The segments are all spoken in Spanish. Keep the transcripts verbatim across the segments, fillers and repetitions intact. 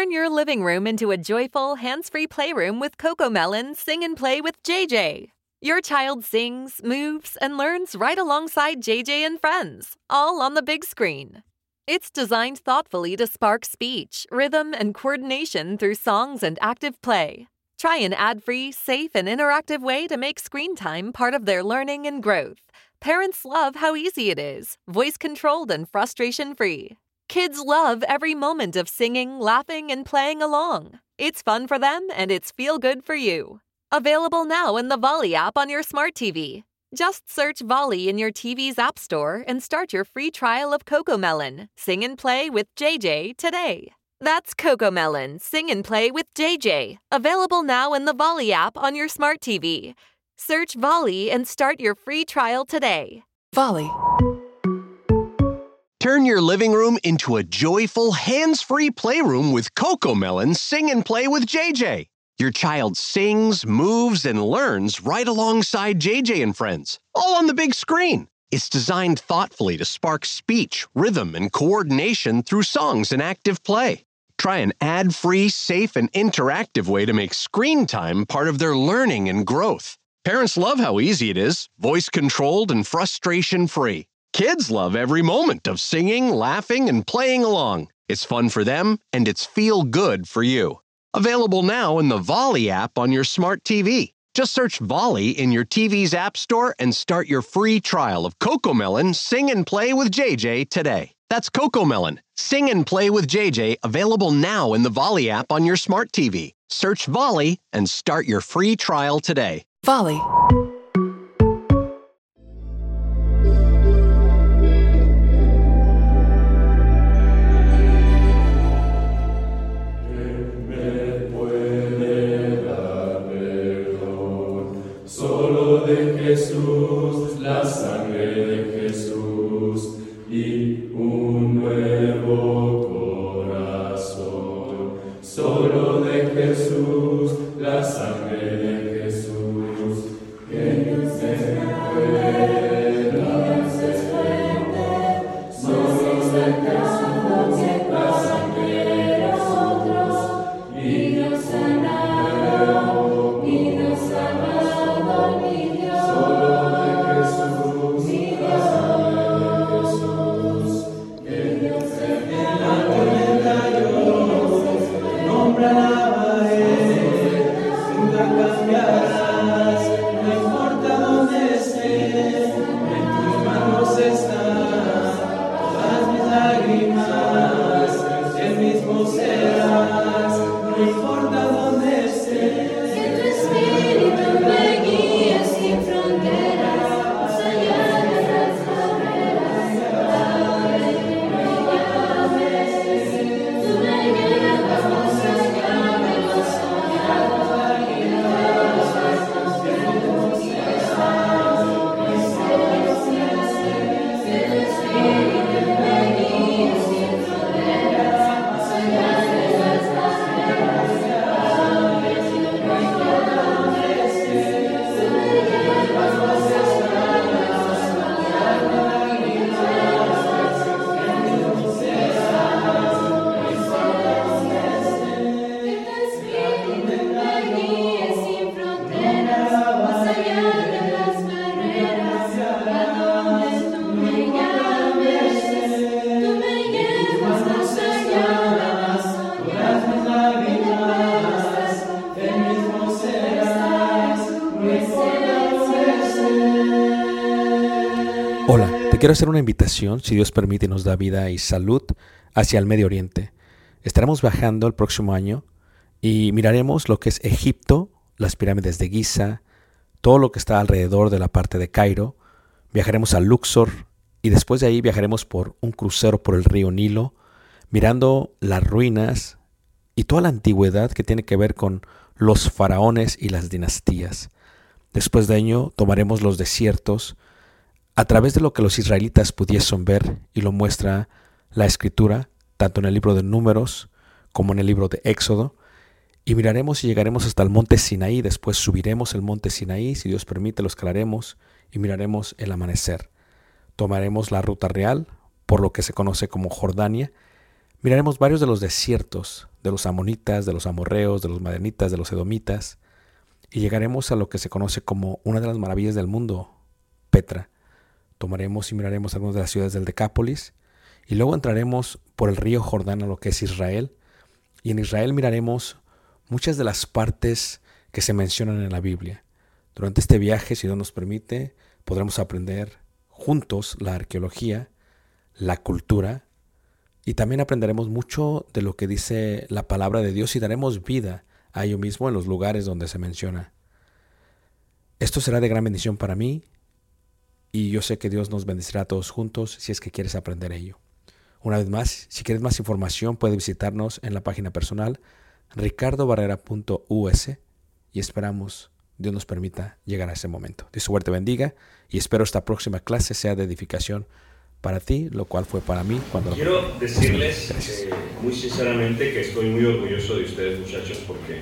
Turn your living room into a joyful, hands-free playroom with CoComelon Sing and Play with J J. Your child sings, moves, and learns right alongside J J and friends, all on the big screen. It's designed thoughtfully to spark speech, rhythm, and coordination through songs and active play. Try an ad-free, safe, and interactive way to make screen time part of their learning and growth. Parents love how easy it is, voice-controlled and frustration-free. Kids love every moment of singing, laughing, and playing along. It's fun for them, and it's feel-good for you. Available now in the Volley app on your smart T V. Just search Volley in your T V's app store and start your free trial of CoComelon Sing and Play with J J today. That's CoComelon Sing and Play with J J. Available now in the Volley app on your smart T V. Search Volley and start your free trial today. Volley. Turn your living room into a joyful, hands-free playroom with CoComelon Sing and Play with J J. Your child sings, moves, and learns right alongside J J and friends, all on the big screen. It's designed thoughtfully to spark speech, rhythm, and coordination through songs and active play. Try an ad-free, safe, and interactive way to make screen time part of their learning and growth. Parents love how easy it is, voice-controlled and frustration-free. Kids love every moment of singing, laughing, and playing along. It's fun for them, and it's feel-good for you. Available now in the Volley app on your smart T V. Just search Volley in your T V's app store and start your free trial of CoComelon Sing and Play with J J today. That's CoComelon Sing and Play with J J, available now in the Volley app on your smart T V. Search Volley and start your free trial today. Volley. Jesús, la sangre de Jesús y un nuevo corazón. Solo de Jesús, la sangre de Jesús, que no se pueda desprender. Solo de Jesús, la sangre de nosotros y nos sanará y nos amará. Hola, te quiero hacer una invitación, si Dios permite y nos da vida y salud, hacia el Medio Oriente. Estaremos viajando el próximo año y miraremos lo que es Egipto, las pirámides de Giza, todo lo que está alrededor de la parte de Cairo. Viajaremos a Luxor y después de ahí viajaremos por un crucero por el río Nilo, mirando las ruinas y toda la antigüedad que tiene que ver con los faraones y las dinastías. Después de ello tomaremos los desiertos a través de lo que los israelitas pudiesen ver, y lo muestra la Escritura, tanto en el libro de Números como en el libro de Éxodo, y miraremos y llegaremos hasta el monte Sinaí. Después subiremos el monte Sinaí, si Dios permite lo escalaremos y miraremos el amanecer. Tomaremos la ruta real, por lo que se conoce como Jordania, Miraremos varios de los desiertos, de los amonitas, de los amorreos, de los madianitas, de los edomitas, y llegaremos a lo que se conoce como una de las maravillas del mundo, Petra. Tomaremos y miraremos algunas de las ciudades del Decápolis, y luego entraremos por el río Jordán a lo que es Israel, y en Israel miraremos muchas de las partes que se mencionan en la Biblia. Durante este viaje, si Dios nos permite, podremos aprender juntos la arqueología, la cultura, y también aprenderemos mucho de lo que dice la palabra de Dios y daremos vida a ello mismo en los lugares donde se menciona. Esto será de gran bendición para mí y yo sé que Dios nos bendecirá a todos juntos si es que quieres aprender ello. Una vez más, si quieres más información, puedes visitarnos en la página personal ricardo barrera punto u s y esperamos Dios nos permita llegar a ese momento. Dios suerte bendiga y espero esta próxima clase sea de edificación para ti, lo cual fue para mí cuando Quiero lo... decirles eh, muy sinceramente que estoy muy orgulloso de ustedes, muchachos, porque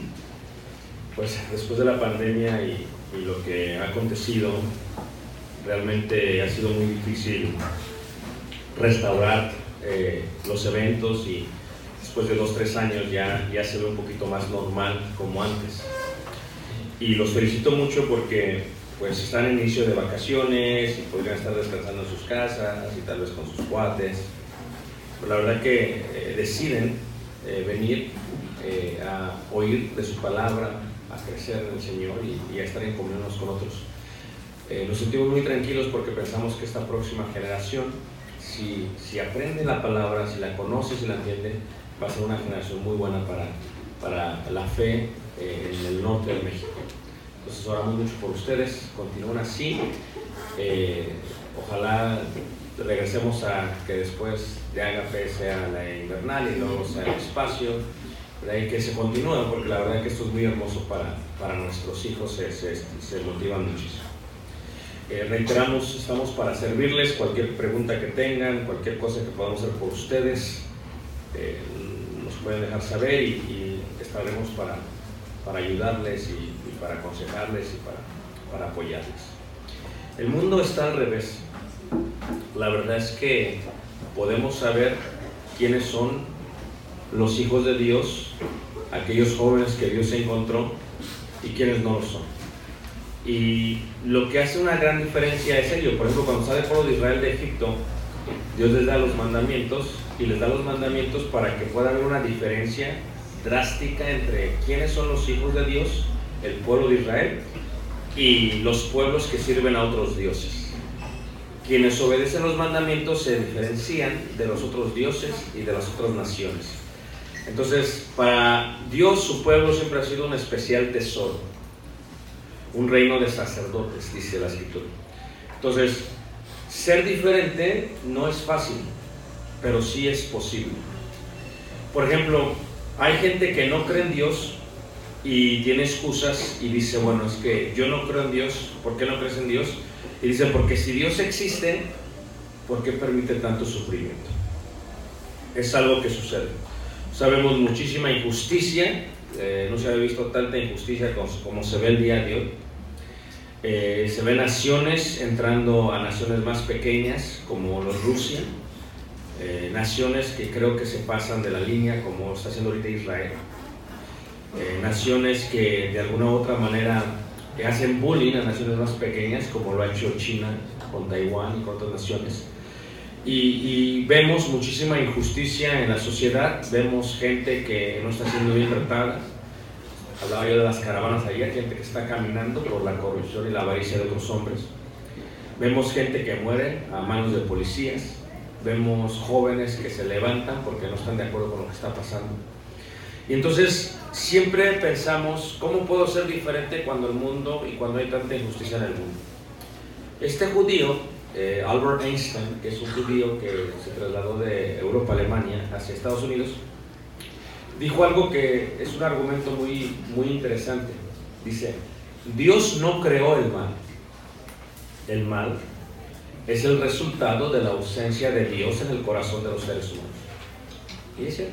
pues después de la pandemia y, y lo que ha acontecido, realmente ha sido muy difícil restaurar eh, los eventos y después de dos, tres años ya, ya se ve un poquito más normal como antes. Y los felicito mucho porque pues están en inicio de vacaciones y podrían estar descansando en sus casas y tal vez con sus cuates. Pero la verdad que eh, deciden eh, venir eh, a oír de su palabra, a crecer en el Señor y, y a estar en comunión unos con otros. Eh, nos sentimos muy tranquilos porque pensamos que esta próxima generación, si, si aprende la palabra, si la conoce, si la entiende, va a ser una generación muy buena para, para la fe eh, en el norte de México. Entonces oramos mucho por ustedes, continúen así, eh, ojalá regresemos a que después de Agape sea la invernal y luego sea el espacio, y que se continúe, porque la verdad que esto es muy hermoso para, para nuestros hijos, se, se, se motivan muchísimo. Eh, reiteramos, estamos para servirles, cualquier pregunta que tengan, cualquier cosa que podamos hacer por ustedes, eh, nos pueden dejar saber y, y estaremos para, para ayudarles y para aconsejarles y para, para apoyarles. El mundo está al revés. La verdad es que podemos saber quiénes son los hijos de Dios, aquellos jóvenes que Dios encontró y quiénes no lo son. Y lo que hace una gran diferencia es ello. Por ejemplo, cuando sale el pueblo de Israel de Egipto, Dios les da los mandamientos y les da los mandamientos para que pueda haber una diferencia drástica entre quiénes son los hijos de Dios, el pueblo de Israel, y los pueblos que sirven a otros dioses. Quienes obedecen los mandamientos se diferencian de los otros dioses y de las otras naciones. Entonces, para Dios, su pueblo siempre ha sido un especial tesoro, un reino de sacerdotes, dice la Escritura. Entonces, ser diferente no es fácil, pero sí es posible. Por ejemplo, hay gente que no cree en Dios y tiene excusas y dice, bueno, es que yo no creo en Dios. ¿Por qué no crees en Dios? Y dice, porque si Dios existe, ¿por qué permite tanto sufrimiento? Es algo que sucede. Sabemos muchísima injusticia, eh, no se había visto tanta injusticia como, como se ve el día de hoy. Eh, se ven naciones entrando a naciones más pequeñas, como los Rusia, eh, naciones que creo que se pasan de la línea, como está haciendo ahorita Israel. Eh, naciones que de alguna u otra manera hacen bullying a naciones más pequeñas, como lo ha hecho China con Taiwán y con otras naciones. Y, y vemos muchísima injusticia en la sociedad, vemos gente que no está siendo bien tratada. Hablaba yo de las caravanas ayer, gente que está caminando por la corrupción y la avaricia de otros hombres. Vemos gente que muere a manos de policías, vemos jóvenes que se levantan porque no están de acuerdo con lo que está pasando. Y entonces siempre pensamos, ¿cómo puedo ser diferente cuando el mundo y cuando hay tanta injusticia en el mundo? Este judío, eh, Albert Einstein, que es un judío que se trasladó de Europa, Alemania, hacia Estados Unidos, dijo algo que es un argumento muy, muy interesante. Dice, Dios no creó el mal. El mal es el resultado de la ausencia de Dios en el corazón de los seres humanos. Y es cierto.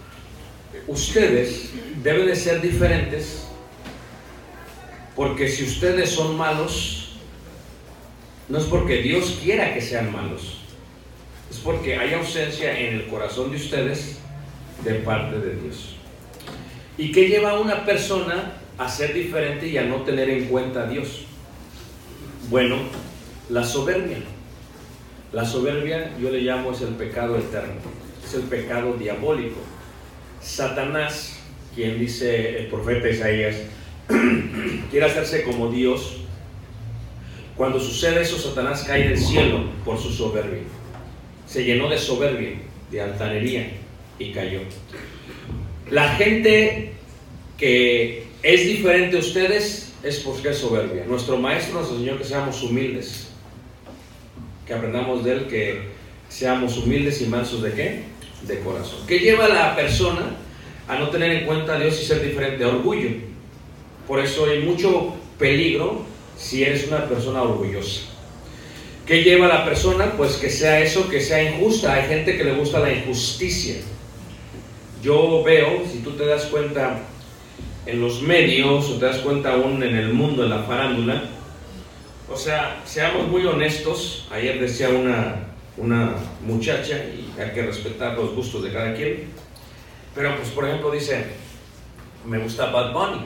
Ustedes deben de ser diferentes, porque si ustedes son malos, no es porque Dios quiera que sean malos, Es porque hay ausencia en el corazón de ustedes de parte de Dios. ¿Y qué lleva a una persona a ser diferente y a no tener en cuenta a Dios? Bueno, la soberbia. La soberbia yo le llamo es el pecado eterno, es el pecado diabólico. Satanás, quien dice el profeta Isaías, quiere hacerse como Dios. Cuando sucede eso, Satanás cae del cielo por su soberbia. Se llenó de soberbia, de altanería y cayó. La gente que es diferente a ustedes es porque es soberbia. Nuestro maestro nos enseñó que seamos humildes, que aprendamos de él, que seamos humildes y mansos de ¿qué? De corazón. ¿Qué lleva a la persona a no tener en cuenta a Dios y ser diferente? Orgullo. Por eso hay mucho peligro si eres una persona orgullosa. ¿Qué lleva a la persona? Pues que sea eso, que sea injusta. Hay gente que le gusta la injusticia. Yo veo, si tú te das cuenta en los medios o te das cuenta aún en el mundo, en la farándula, o sea, seamos muy honestos. Ayer decía una, una muchacha, y hay que respetar los gustos de cada quien, pero pues por ejemplo dice, me gusta Bad Bunny,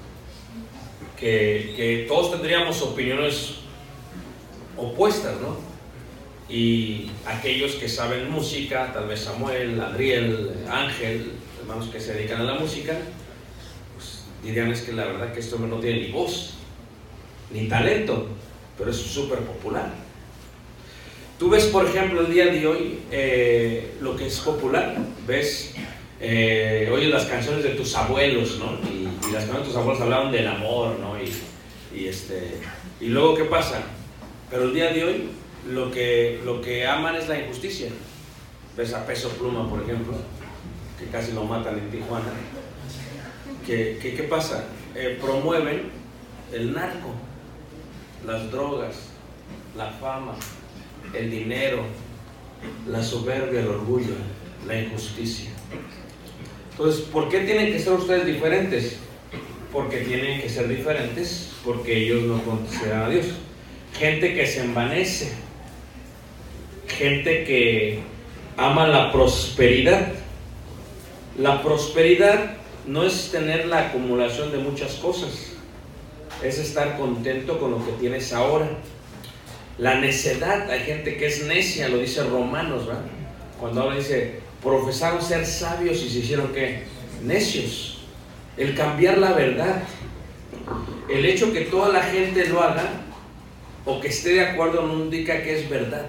que, que todos tendríamos opiniones opuestas, ¿no? Y aquellos que saben música, tal vez Samuel, Adriel, Ángel, hermanos que se dedican a la música, pues dirían es que la verdad que este hombre no tiene ni voz, ni talento, pero es súper popular. Tú ves, por ejemplo, el día de hoy, eh, lo que es popular, ves, eh, oyes las canciones de tus abuelos, ¿no? Y, y las canciones de tus abuelos hablaban del amor, ¿no? Y, y, este, y luego, ¿qué pasa? Pero el día de hoy, lo que, lo que aman es la injusticia. Ves a Peso Pluma, por ejemplo, que casi lo matan en Tijuana. ¿Qué, qué, qué pasa? Eh, promueven el narco, las drogas, la fama, el dinero, la soberbia, el orgullo, la injusticia. Entonces, ¿por qué tienen que ser ustedes diferentes? Porque tienen que ser diferentes, porque ellos no consideran a Dios. Gente que se envanece, gente que ama la prosperidad. La prosperidad no es tener la acumulación de muchas cosas, es estar contento con lo que tienes ahora. La necedad, hay gente que es necia, lo dice Romanos, ¿verdad? Cuando habla dice, profesaron ser sabios y se hicieron ¿qué? Necios. El cambiar la verdad, el hecho que toda la gente lo haga o que esté de acuerdo no indica que es verdad.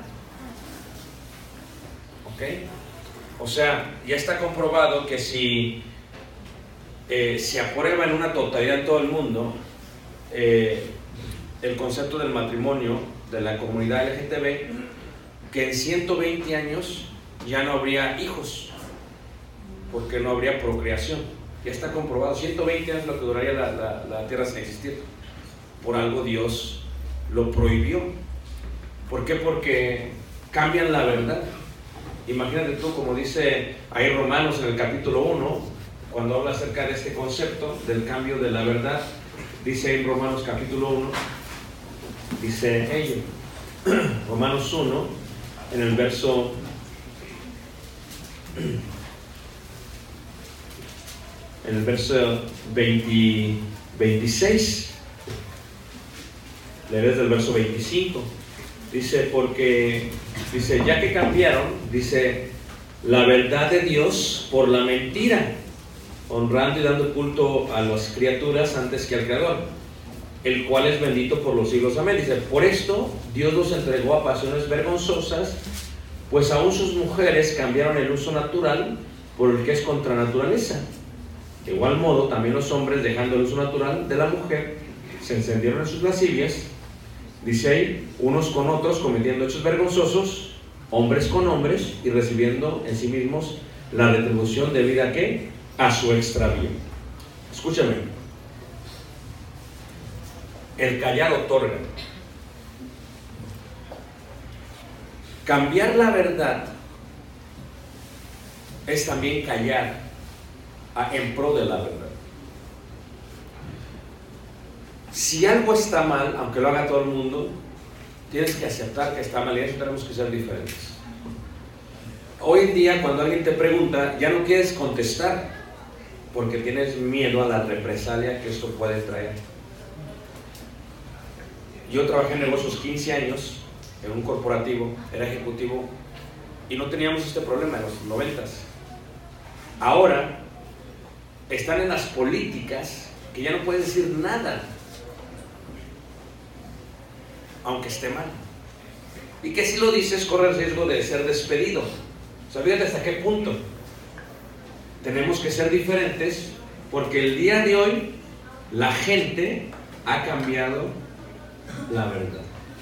¿Ok? O sea, ya está comprobado que si eh, se aprueba en una totalidad en todo el mundo eh, el concepto del matrimonio de la comunidad L G T B, que en ciento veinte años ya no habría hijos, porque no habría procreación. Ya está comprobado, ciento veinte años lo que duraría la, la, la tierra sin existir. Por algo Dios lo prohibió. ¿Por qué? Porque cambian la verdad. Imagínate tú, como dice ahí Romanos en el capítulo uno, cuando habla acerca de este concepto del cambio de la verdad, dice ahí en Romanos capítulo uno, dice ello, Romanos uno, en el verso en el verso veinte, veintiséis, le ves del verso veinticinco, dice, porque, dice, ya que cambiaron, dice, la verdad de Dios por la mentira, honrando y dando culto a las criaturas antes que al Creador, el cual es bendito por los siglos. Amén. Dice, por esto Dios los entregó a pasiones vergonzosas, pues aún sus mujeres cambiaron el uso natural por el que es contra naturaleza. De igual modo, también los hombres, dejando el uso natural de la mujer, se encendieron en sus lascivias, dice ahí, unos con otros, cometiendo hechos vergonzosos, hombres con hombres, y recibiendo en sí mismos la retribución debida a ¿qué? A su extravío. Escúchame. El callar otorga. Cambiar la verdad es también callar en pro de la verdad. Si algo está mal, aunque lo haga todo el mundo, tienes que aceptar que está mal, y eso tenemos que ser diferentes. hoy en día cuando alguien te pregunta, ya no quieres contestar porque tienes miedo a la represalia que esto puede traer. Yo trabajé en negocios quince años en un corporativo, era ejecutivo y no teníamos este problema en los noventas. Ahora están en las políticas que ya no puedes decir nada aunque esté mal, y que si lo dices corre el riesgo de ser despedido. O sea, fíjate hasta qué punto tenemos que ser diferentes, porque el día de hoy la gente ha cambiado la verdad,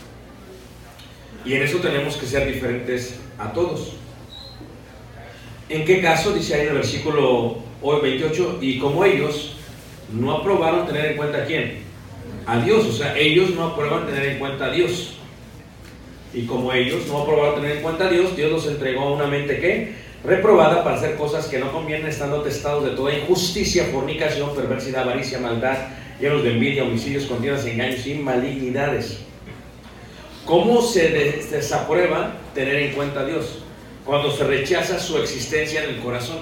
y en eso tenemos que ser diferentes a todos. ¿En qué caso? Dice ahí en el versículo veintiocho, y como ellos no aprobaron tener en cuenta a quién, a Dios, o sea, ellos no aprueban tener en cuenta a Dios, y como ellos no aprobaron tener en cuenta a Dios, Dios los entregó a una mente que reprobada para hacer cosas que no convienen, estando atestados de toda injusticia, fornicación, perversidad, avaricia, maldad, llenos de envidia, homicidios, contiendas, engaños y malignidades. ¿Cómo se des- desaprueba tener en cuenta a Dios? Cuando se rechaza su existencia en el corazón.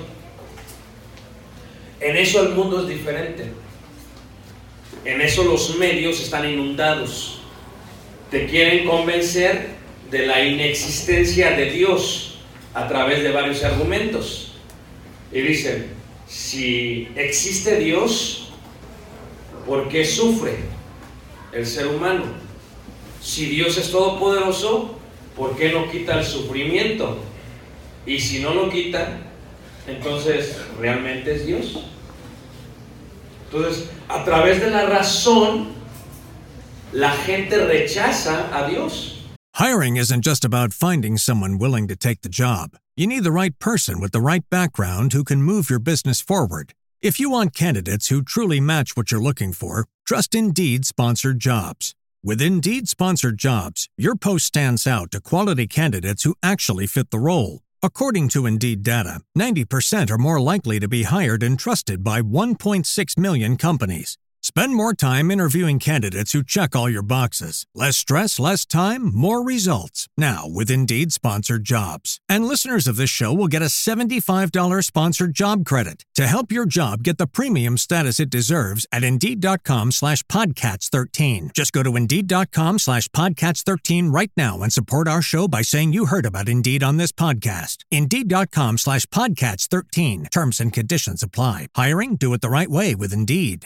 En eso el mundo es diferente. En eso los medios están inundados. Te quieren convencer de la inexistencia de Dios a través de varios argumentos. Y dicen, si existe Dios, ¿por qué sufre el ser humano? Si Dios es todopoderoso, ¿por qué no quita el sufrimiento? Y si no lo quita, entonces, ¿realmente es Dios? Entonces, a través de la razón, la gente rechaza a Dios. Hiring isn't just about finding someone willing to take the job. You need the right person with the right background who can move your business forward. If you want candidates who truly match what you're looking for, trust Indeed Sponsored Jobs. With Indeed Sponsored Jobs, your post stands out to quality candidates who actually fit the role. According to Indeed data, ninety percent are more likely to be hired and trusted by one point six million companies. Spend more time interviewing candidates who check all your boxes. Less stress, less time, more results. Now, with Indeed Sponsored Jobs. And listeners of this show will get a seventy-five dollars sponsored job credit to help your job get the premium status it deserves at Indeed.com slash Podcats13. Just go to Indeed.com slash Podcats13 right now and support our show by saying you heard about Indeed on this podcast. Indeed.com slash Podcats13. Terms and conditions apply. Hiring? Do it the right way with Indeed.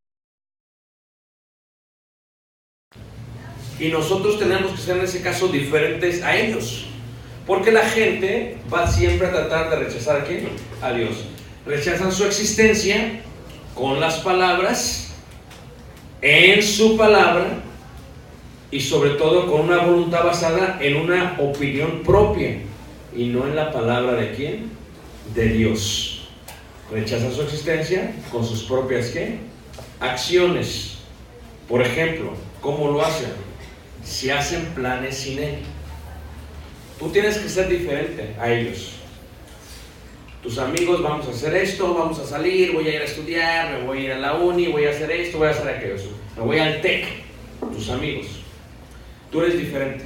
Y nosotros tenemos que ser en ese caso diferentes a ellos, porque la gente va siempre a tratar de rechazar a quién, a Dios. Rechazan su existencia con las palabras, en su palabra, y sobre todo con una voluntad basada en una opinión propia y no en la palabra de quién, de Dios. Rechazan su existencia con sus propias ¿qué? Acciones. Por ejemplo, ¿cómo lo hacen? Si hacen planes sin Él. Tú tienes que ser diferente a ellos. Tus amigos, vamos a hacer esto, vamos a salir, voy a ir a estudiar, me voy a ir a la uni, voy a hacer esto, voy a hacer aquello, me voy al TEC. Tus amigos. Tú eres diferente.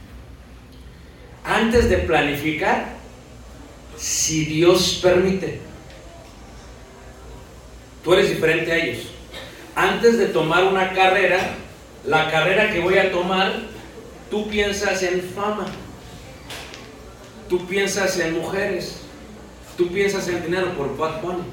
Antes de planificar, si Dios permite, tú eres diferente a ellos. Antes de tomar una carrera, la carrera que voy a tomar, tú piensas en fama, tú piensas en mujeres, tú piensas en dinero por Bad Bunny,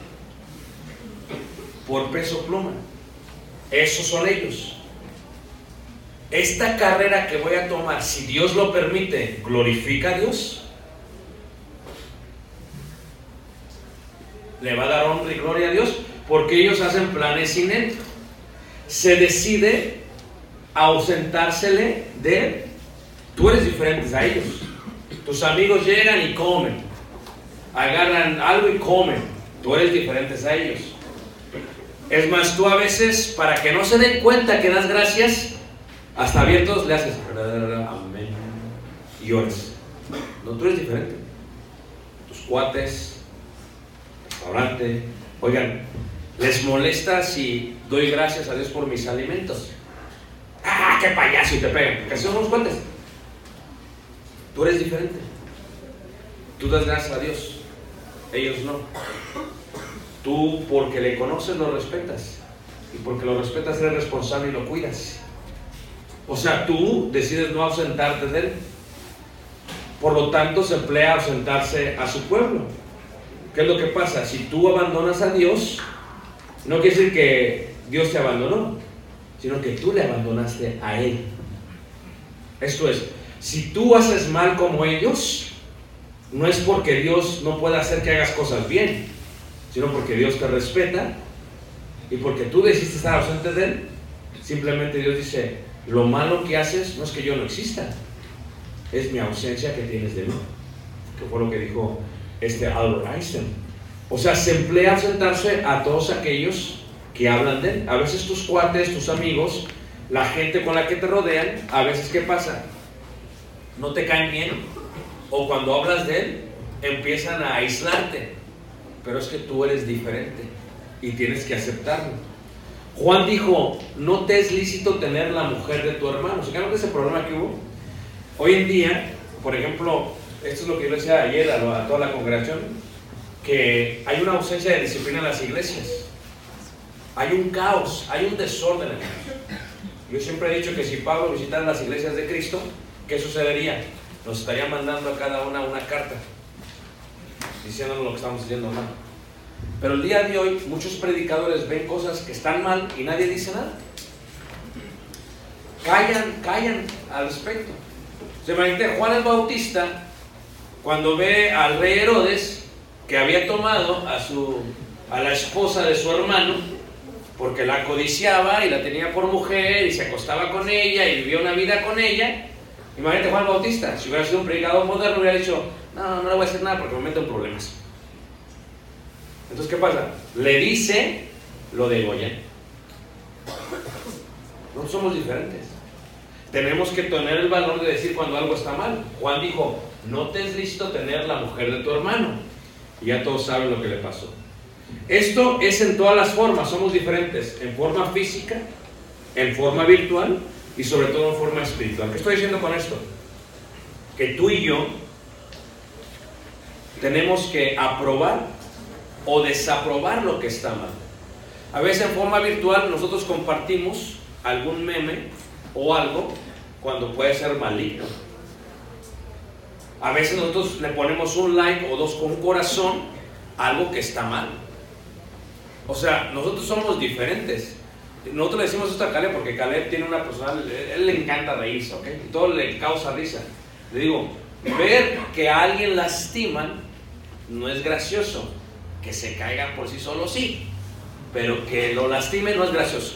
por Peso Pluma. Esos son ellos. Esta carrera que voy a tomar, si Dios lo permite, ¿glorifica a Dios? ¿Le va a dar honra y gloria a Dios? Porque ellos hacen planes sin Él. Se decide ausentársele de Él. Tú eres diferente a ellos. Tus amigos llegan y comen, agarran algo y comen. Tú eres diferente a ellos. Es más, tú a veces, para que no se den cuenta que das gracias, hasta abiertos le haces amén y oras. No, tú eres diferente. Tus cuates, restaurante, oigan, ¿les molesta si doy gracias a Dios por mis alimentos? ¡Ah, qué payaso! Y te pegan, porque son unos cuates. Tú eres diferente. tú das gracias a Dios, ellos no. Tú, porque le conoces, lo respetas, y porque lo respetas eres responsable y lo cuidas. O sea, tú decides no ausentarte de él. Por lo tanto, se emplea ausentarse a su pueblo. ¿Qué es lo que pasa? Si tú abandonas a Dios, no quiere decir que Dios te abandonó, sino que tú le abandonaste a Él. Esto es, si tú haces mal como ellos, no es porque Dios no pueda hacer que hagas cosas bien, sino porque Dios te respeta y porque tú decidiste estar ausente de Él. Simplemente Dios dice, lo malo que haces no es que yo no exista, es mi ausencia que tienes de mí, que fue lo que dijo este Albert Einstein. O sea, se emplea ausentarse a todos aquellos que hablan de Él. A veces tus cuates, tus amigos, la gente con la que te rodean, a veces ¿qué pasa? No te caen bien, o cuando hablas de Él empiezan a aislarte, pero es que tú eres diferente y tienes que aceptarlo. Juan dijo, no te es lícito tener la mujer de tu hermano. ¿Se acuerdan de ese problema que hubo? Hoy en día, por ejemplo, esto es lo que yo le decía ayer a, a toda la congregación, que hay una ausencia de disciplina en las iglesias. Hay un caos, hay un desorden. Yo siempre he dicho que si Pablo visitara las iglesias de Cristo, ¿qué sucedería? Nos estaría mandando a cada una una carta diciéndonos lo que estamos haciendo mal. Pero el día de hoy muchos predicadores ven cosas que están mal y nadie dice nada. Callan, callan al respecto. Se imagina Juan el Bautista cuando ve al rey Herodes que había tomado a, su, a la esposa de su hermano porque la codiciaba y la tenía por mujer y se acostaba con ella y vivía una vida con ella. Imagínate Juan el Bautista, si hubiera sido un predicador moderno hubiera dicho, no, no le voy a hacer nada porque me meto en problemas. Entonces, ¿qué pasa? Le dice, lo degollan. No somos diferentes. Tenemos que tener el valor de decir cuando algo está mal. Juan dijo, no te es lícito tener la mujer de tu hermano. Y ya todos saben lo que le pasó. Esto es en todas las formas, somos diferentes. En forma física, en forma virtual y sobre todo en forma espiritual. ¿Qué estoy diciendo con esto? Que tú y yo tenemos que aprobar o desaprobar lo que está mal. A veces en forma virtual nosotros compartimos algún meme o algo cuando puede ser maligno. A veces nosotros le ponemos un like o dos con un corazón a algo que está mal. O sea, nosotros somos diferentes. Nosotros le decimos esto a Caleb porque Caleb tiene una personal, él le encanta reírse, ¿ok? Y todo le causa risa. Le digo, ver que a alguien lastiman no es gracioso. Que se caigan por sí solos, sí, pero que lo lastimen no es gracioso.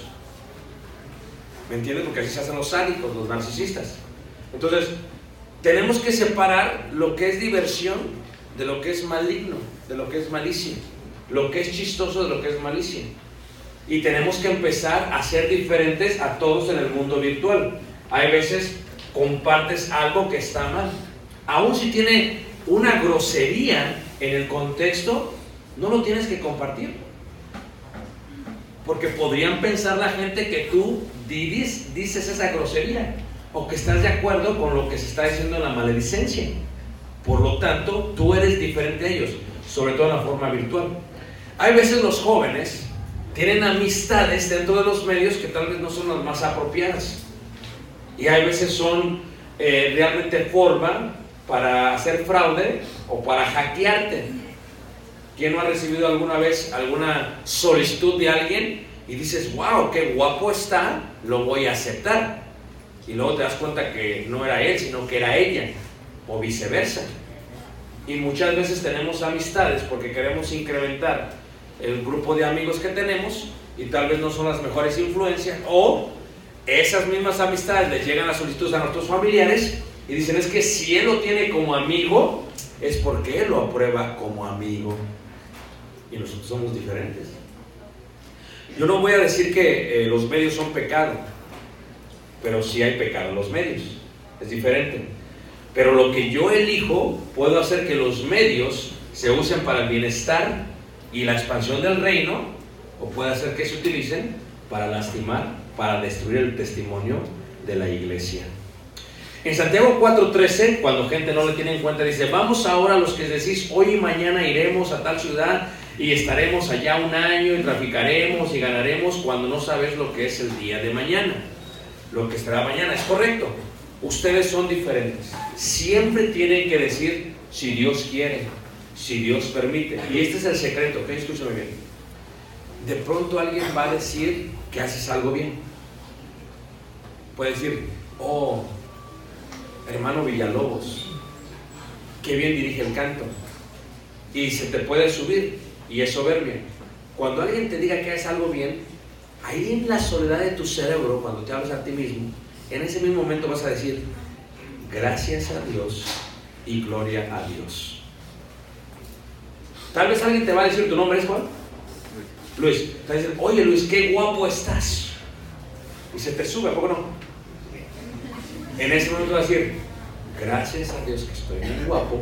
¿Me entiendes? Porque así se hacen los sádicos, los narcisistas. Entonces, tenemos que separar lo que es diversión de lo que es maligno, de lo que es malicia, lo que es chistoso de lo que es malicia. Y tenemos que empezar a ser diferentes a todos en el mundo virtual. Hay veces compartes algo que está mal, aun si tiene una grosería en el contexto, no lo tienes que compartir, porque podrían pensar la gente que tú dices, dices esa grosería o que estás de acuerdo con lo que se está diciendo en la maledicencia. Por lo tanto, tú eres diferente a ellos, sobre todo en la forma virtual. Hay veces los jóvenes tienen amistades dentro de los medios que tal vez no son las más apropiadas, y hay veces son eh, realmente forma para hacer fraude o para hackearte. ¿Quién no ha recibido alguna vez alguna solicitud de alguien y dices, wow, qué guapo está, lo voy a aceptar? Y luego te das cuenta que no era él, sino que era ella, o viceversa. Y muchas veces tenemos amistades porque queremos incrementar el grupo de amigos que tenemos y tal vez no son las mejores influencias, o esas mismas amistades les llegan las solicitudes a nuestros familiares y dicen, es que si él lo tiene como amigo, es porque él lo aprueba como amigo. Y nosotros somos diferentes. Yo no voy a decir que eh, los medios son pecado, pero sí hay pecado en los medios, es diferente. Pero lo que yo elijo, puedo hacer que los medios se usen para el bienestar y la expansión del reino, o puede hacer que se utilicen para lastimar, para destruir el testimonio de la iglesia. En Santiago cuatro trece, cuando gente no le tiene en cuenta, dice: vamos ahora los que decís, hoy y mañana iremos a tal ciudad y estaremos allá un año y traficaremos y ganaremos, cuando no sabes lo que es el día de mañana, lo que estará mañana. Es correcto, ustedes son diferentes. Siempre tienen que decir si Dios quiere, si Dios permite. Y este es el secreto, ¿ok? Escúchame bien. De pronto alguien va a decir que haces algo bien. Puede decir: oh, hermano Villalobos, qué bien dirige el canto. Y se te puede subir, y es soberbia. Cuando alguien te diga que haces algo bien, ahí en la soledad de tu cerebro, cuando te hablas a ti mismo, en ese mismo momento vas a decir: gracias a Dios y gloria a Dios. Tal vez alguien te va a decir: ¿tu nombre es Juan? Luis. Te va a decir: oye Luis, qué guapo estás. Y se te sube, ¿a poco no? En ese momento vas a decir: gracias a Dios que estoy muy guapo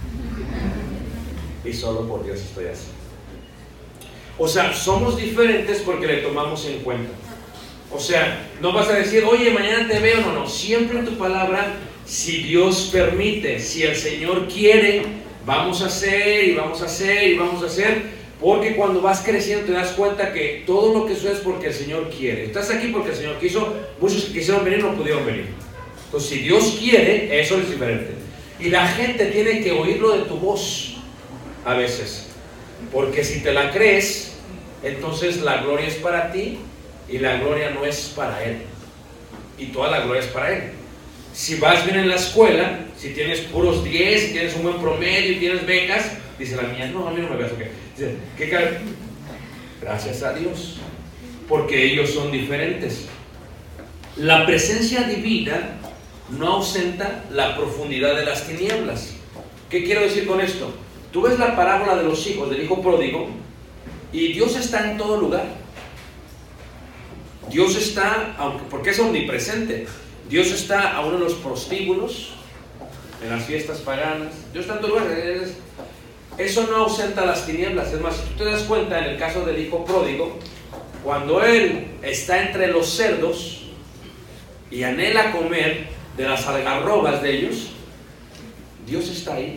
y solo por Dios estoy así. O sea, somos diferentes porque le tomamos en cuenta. O sea, no vas a decir: oye, mañana te veo. No, no, siempre en tu palabra, si Dios permite, si el Señor quiere, vamos a hacer y vamos a hacer y vamos a hacer. Porque cuando vas creciendo te das cuenta que todo lo que sucede es porque el Señor quiere. Estás aquí porque el Señor quiso. Muchos que quisieron venir no pudieron venir. Entonces, si Dios quiere, eso es diferente. Y la gente tiene que oírlo de tu voz a veces. Porque si te la crees, entonces la gloria es para ti y la gloria no es para Él. Y toda la gloria es para Él. Si vas bien en la escuela, si tienes puros diez, si tienes un buen promedio y tienes becas, dice la niña: no, a mí no me veas, ¿ok? Dice: ¿qué car-? Gracias a Dios, porque ellos son diferentes. La presencia divina no ausenta la profundidad de las tinieblas. ¿Qué quiero decir con esto? Tú ves la parábola de los hijos, del hijo pródigo, y Dios está en todo lugar. Dios está, aunque, porque es omnipresente. Dios está aún en los prostíbulos, en las fiestas paganas. Dios está en todo lugar. Eso no ausenta las tinieblas. Es más, si tú te das cuenta, en el caso del hijo pródigo, cuando él está entre los cerdos y anhela comer de las algarrobas de ellos, Dios está ahí.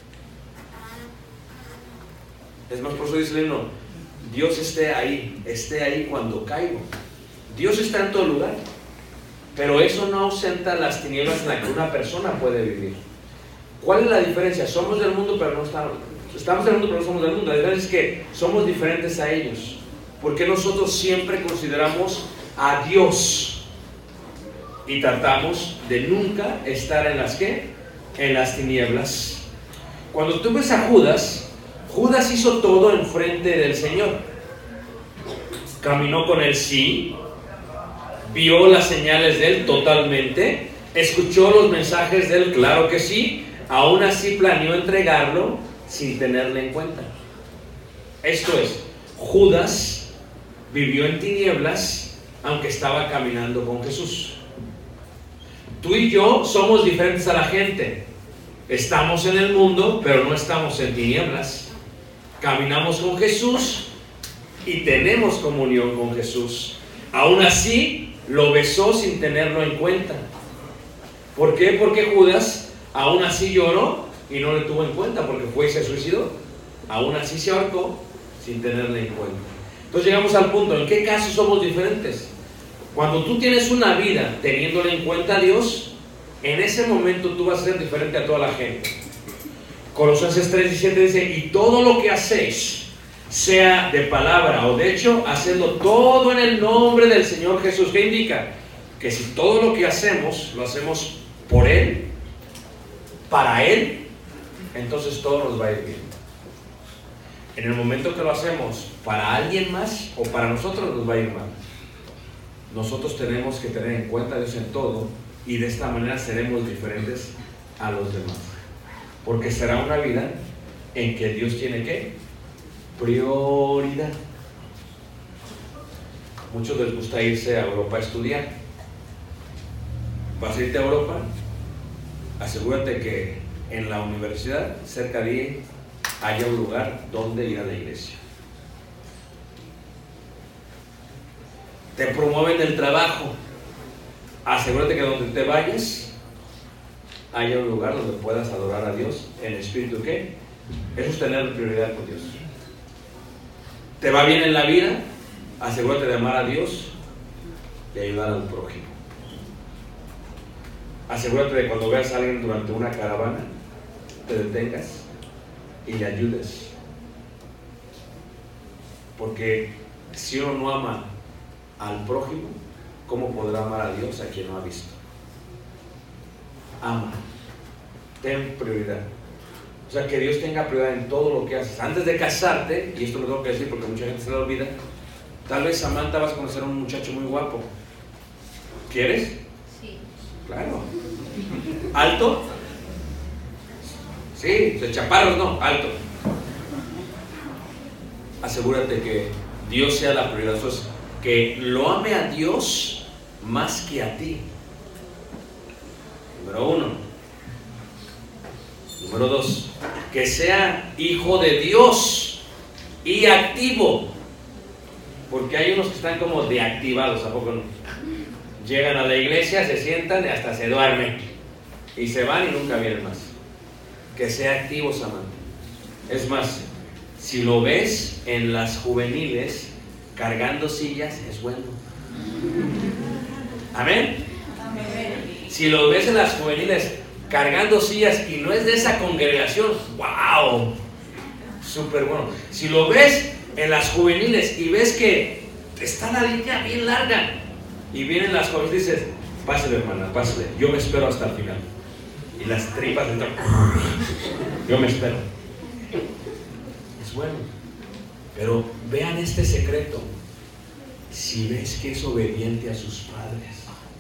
Es más, por eso dice el himno: Dios esté ahí, esté ahí cuando caigo. Dios está en todo lugar, pero eso no ausenta las tinieblas en las que una persona puede vivir. ¿Cuál es la diferencia? Somos del mundo, pero no estamos. Estamos del mundo, pero no somos del mundo. La diferencia es que somos diferentes a ellos, porque nosotros siempre consideramos a Dios y tratamos de nunca estar en las ¿qué? En las tinieblas. Cuando tú ves a Judas, Judas hizo todo en frente del Señor. Caminó con él, sí. Vio las señales de él totalmente. Escuchó los mensajes de él, claro que sí. Aún así planeó entregarlo sin tenerle en cuenta. Esto es, Judas vivió en tinieblas aunque estaba caminando con Jesús. Tú y yo somos diferentes a la gente. Estamos en el mundo, pero no estamos en tinieblas. Caminamos con Jesús y tenemos comunión con Jesús. Aún así, lo besó sin tenerlo en cuenta. ¿Por qué? Porque Judas aún así lloró y no le tuvo en cuenta, porque fue y se suicidó. Aún así se ahorcó sin tenerle en cuenta. Entonces llegamos al punto: ¿en qué caso somos diferentes? Cuando tú tienes una vida teniéndole en cuenta a Dios, en ese momento tú vas a ser diferente a toda la gente. Colosenses tres diecisiete dice: y todo lo que hacéis, sea de palabra o de hecho, hacedlo todo en el nombre del Señor Jesús. ¿Qué indica? Que si todo lo que hacemos, lo hacemos por Él, para Él, entonces todo nos va a ir bien. En el momento que lo hacemos para alguien más o para nosotros, nos va a ir mal. Nosotros tenemos que tener en cuenta a Dios en todo, y de esta manera seremos diferentes a los demás. Porque será una vida en que Dios tiene ¿qué? Prioridad. Muchos les gusta irse a Europa a estudiar. Vas a irte a Europa, asegúrate que en la universidad, cerca de ahí, haya un lugar donde ir a la iglesia. Te promueven el trabajo. Asegúrate que donde te vayas haya un lugar donde puedas adorar a Dios en espíritu. ¿Qué? Eso es tener prioridad con Dios. ¿Te va bien en la vida? Asegúrate de amar a Dios y ayudar al prójimo. Asegúrate de cuando veas a alguien durante una caravana, te detengas y le ayudes. Porque si uno no ama al prójimo, ¿cómo podrá amar a Dios a quien no ha visto? Ama, ten prioridad. O sea, que Dios tenga prioridad en todo lo que haces. Antes de casarte, y esto lo tengo que decir porque mucha gente se lo olvida, tal vez, Samantha, vas a conocer a un muchacho muy guapo. ¿Quieres? Sí. Claro. ¿Alto? Sí, de chaparros no, alto. Asegúrate que Dios sea la prioridad, que lo ame a Dios más que a ti. Número uno. Número dos, que sea hijo de Dios y activo. Porque hay unos que están como deactivados, ¿a poco no? Llegan a la iglesia, se sientan y hasta se duermen. Y se van y nunca vienen más. Que sea activo, Samantha. Es más, si lo ves en las juveniles cargando sillas, es bueno. ¿Amén? Amén. Si lo ves en las juveniles cargando sillas y no es de esa congregación, ¡wow! Súper bueno. Si lo ves en las juveniles y ves que está la línea bien larga y vienen las jóvenes, dices, pásale, hermana, pásale, yo me espero hasta el final. Y las tripas entran, yo me espero. Es bueno. Pero vean este secreto. Si ves que es obediente a sus padres,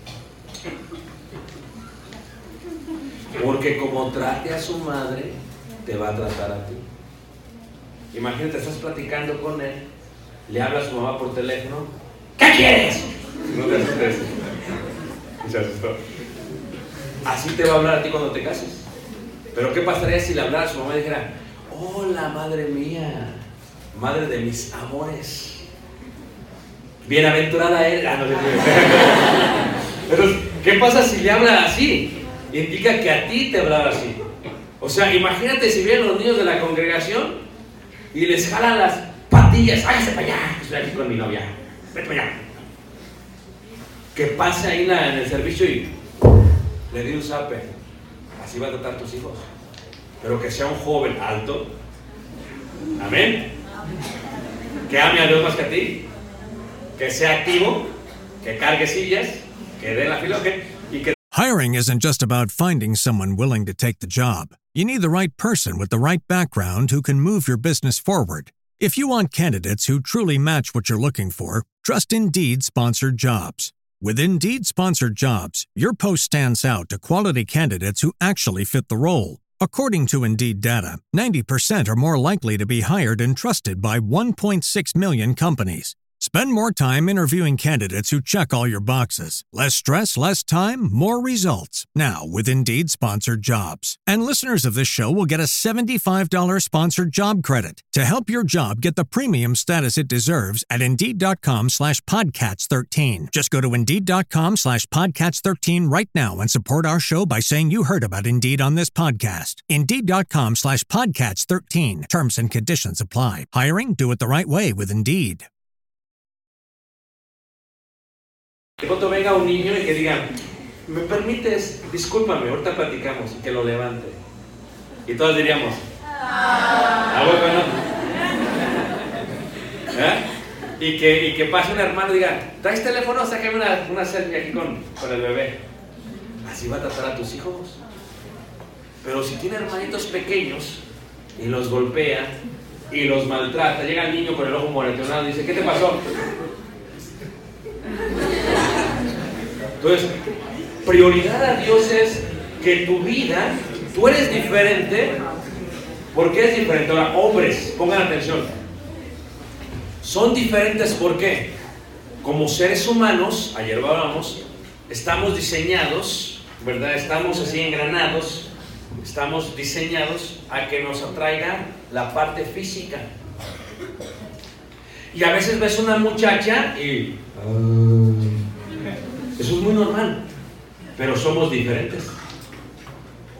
porque como trate a su madre, te va a tratar a ti. Imagínate, estás platicando con él, le habla a su mamá por teléfono, ¿qué quieres? No te asustes. Y se asustó. Así te va a hablar a ti cuando te cases. Pero ¿qué pasaría si le hablara a su mamá y dijera, hola madre mía, madre de mis amores, bienaventurada eres? Ah, no, no, no. Pero ¿qué pasa si le habla así? Indica que a ti te hablará así. O sea, imagínate si vienen los niños de la congregación y les jalan las patillas, hágase para allá, que estoy aquí con mi novia, vete para allá. Que pase ahí en el servicio y le di un zape. Así va a tratar tus hijos. Pero que sea un joven alto. Amén. Que ame a Dios más que a ti. Que sea activo. Que cargue sillas. Que dé la fila. Y que Hiring isn't just about finding someone willing to take the job. You need the right person with the right background who can move your business forward. If you want candidates who truly match what you're looking for, trust Indeed Sponsored Jobs. With Indeed Sponsored Jobs, your post stands out to quality candidates who actually fit the role. According to Indeed data, ninety percent are more likely to be hired and trusted by one point six million companies. Spend more time interviewing candidates who check all your boxes. Less stress, less time, more results. Now, with Indeed Sponsored Jobs. And listeners of this show will get a seventy-five dollars sponsored job credit to help your job get the premium status it deserves at Indeed.com slash Podcats 13. Just go to Indeed.com slash Podcats 13 right now and support our show by saying you heard about Indeed on this podcast. Indeed.com slash Podcats 13. Terms and conditions apply. Hiring? Do it the right way with Indeed. de pronto venga un niño y que diga, ¿me permites? Discúlpame, ahorita platicamos, y que lo levante. Y todos diríamos, ah, bueno, ¿no? ¿Eh? Y que, y que pase un hermano y diga, ¿traes teléfono? Sácame una, una selfie aquí con, con el bebé. Así va a tratar a tus hijos. Pero si tiene hermanitos pequeños y los golpea y los maltrata, llega el niño con el ojo moreteado y dice, ¿qué te pasó? Entonces, prioridad a Dios es que tu vida, tú eres diferente. ¿Por qué es diferente? Ahora, hombres, pongan atención. Son diferentes, ¿por qué? Como seres humanos, ayer lo hablamos, estamos diseñados, ¿verdad? Estamos así engranados, estamos diseñados a que nos atraiga la parte física. Y a veces ves una muchacha y... Uh, eso es muy normal, pero somos diferentes.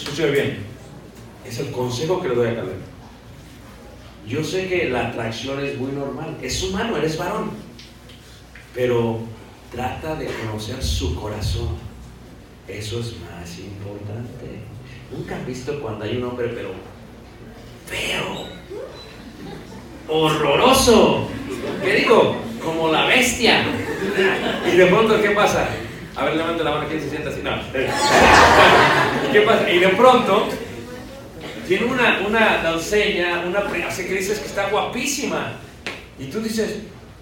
escúchame bien, es el consejo que le doy a Caleb. Yo sé que la atracción es muy normal, es humano, eres varón, pero trata de conocer su corazón. Eso es más importante. ¿Nunca han visto cuando hay un hombre pero feo, horroroso? ¿Qué digo? Como la bestia. Y de pronto, ¿qué pasa? A ver, levante la mano, ¿quién se sienta así? No. ¿Qué pasa? Y de pronto tiene una, una doncella, una princesa que dices que está guapísima. Y tú dices,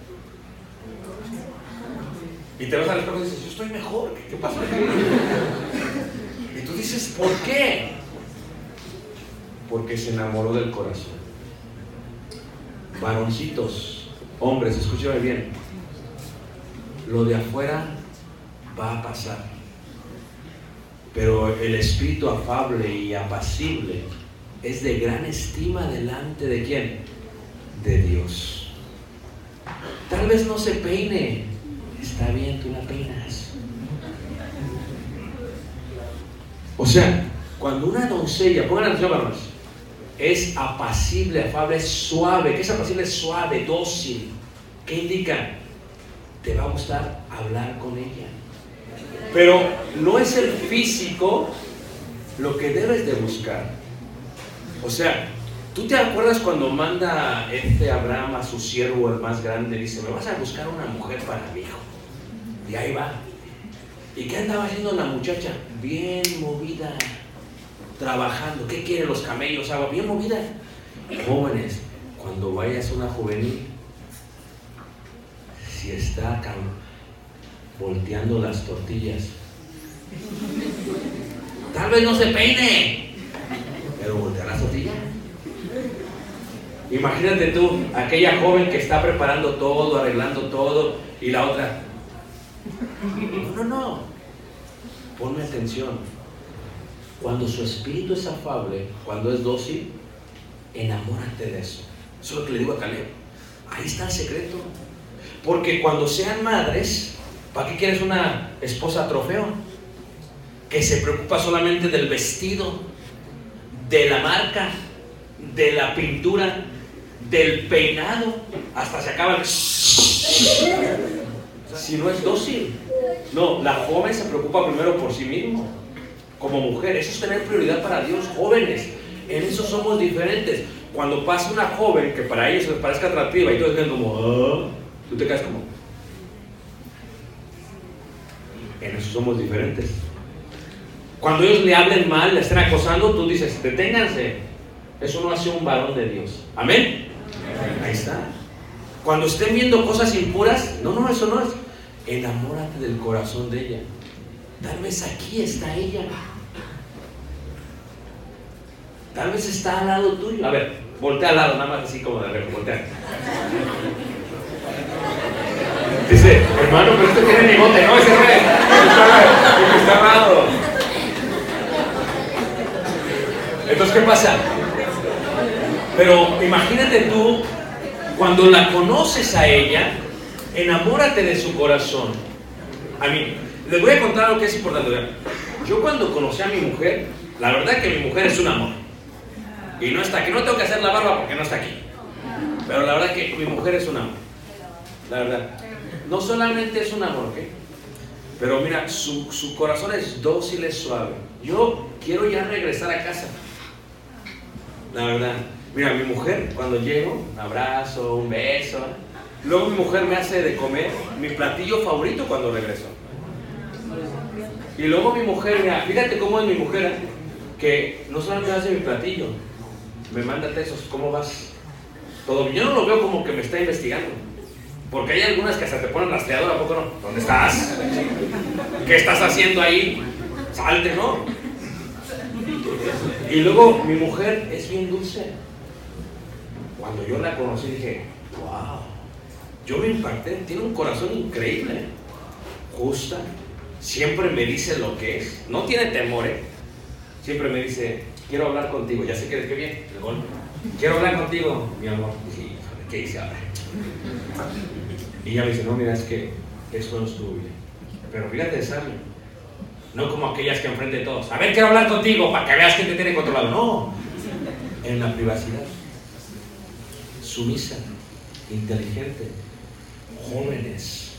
y te vas al espejo y dices, yo estoy mejor, ¿qué, qué pasa aquí? Y tú dices, ¿por qué? Porque se enamoró del corazón. Varoncitos, hombres, escúchame bien, lo de afuera va a pasar, pero el espíritu afable y apacible es de gran estima delante de ¿quién? De Dios. Tal vez no se peine, está bien, tú la peinas. O sea, cuando una doncella, pongan atención, varones, es apacible, afable, es suave. ¿Qué es apacible? Es suave, dócil. ¿Qué indica? Te va a gustar hablar con ella. Pero no es el físico lo que debes de buscar. O sea, ¿tú te acuerdas cuando manda este Abraham a su siervo, el más grande? Dice, me vas a buscar una mujer para mi hijo. Y ahí va. ¿Y qué andaba haciendo la muchacha? Bien movida, trabajando. ¿Qué quieren los camellos? Agua. Bien movida. Jóvenes, cuando vayas a una juvenil, si está acá volteando las tortillas, tal vez no se peine, pero voltea las tortillas. Imagínate tú, aquella joven que está preparando todo, arreglando todo, y la otra, no, no, no, ponme atención. Cuando su espíritu es afable, cuando es dócil, enamórate de eso. Eso es lo que le digo a Caleb. Ahí está el secreto. Porque cuando sean madres, ¿para qué quieres una esposa trofeo? Que se preocupa solamente del vestido, de la marca, de la pintura, del peinado, hasta se acaba el... Si no es dócil. No, la joven se preocupa primero por sí mismo, como mujer. Eso es tener prioridad para Dios. Jóvenes, en eso somos diferentes. Cuando pasa una joven que para ellos les parezca atractiva y todos quedan como, oh, tú te quedas como, en eso somos diferentes. Cuando ellos le hablen mal, le estén acosando, tú dices, deténganse. Eso no hace un varón de Dios. ¿Amén? Ahí está. Cuando estén viendo cosas impuras, no, no, eso no es. Enamórate del corazón de ella. Tal vez aquí está ella. Tal vez está al lado tuyo. A ver, voltea al lado, nada más así como de ver, voltea. Dice, hermano, pero esto tiene bigote, no, ese no es. Está, está al lado. Entonces, ¿qué pasa? Pero imagínate tú, cuando la conoces a ella, enamórate de su corazón. A mí, les voy a contar algo que es importante. Yo cuando conocí a mi mujer, la verdad que mi mujer es un amor. Y no está aquí, no tengo que hacer la barba porque no está aquí. Pero la verdad que mi mujer es un amor. La verdad. No solamente es un amor, ¿ok? Pero mira, su, su corazón es dócil, es suave. Yo quiero ya regresar a casa. La verdad. Mira, mi mujer, cuando llego, un abrazo, un beso. Luego mi mujer me hace de comer mi platillo favorito cuando regreso. Y luego mi mujer, mira, fíjate cómo es mi mujer, ¿eh? Que no solamente hace mi platillo, me manda textos, ¿cómo vas? Todo bien. Yo no lo veo como que me está investigando. Porque hay algunas que hasta te ponen rastreador, ¿a poco no? ¿Dónde estás? ¿Qué estás haciendo ahí? Salte, ¿no? Y luego mi mujer es bien dulce. Cuando yo la conocí dije, wow, yo me impacté, tiene un corazón increíble, justa, siempre me dice lo que es, no tiene temor, ¿eh? Siempre me dice, quiero hablar contigo, ya sé que eres que bien, el gol. Quiero hablar contigo, mi amor. Y dije, ¿qué hice ahora? Y ella me dice, no, mira, es que eso no estuvo bien. Pero fíjate, Sammy, No como aquellas que enfrente de todos. A ver, quiero hablar contigo para que veas que te tiene controlado. No. En la privacidad. Sumisa, inteligente, jóvenes.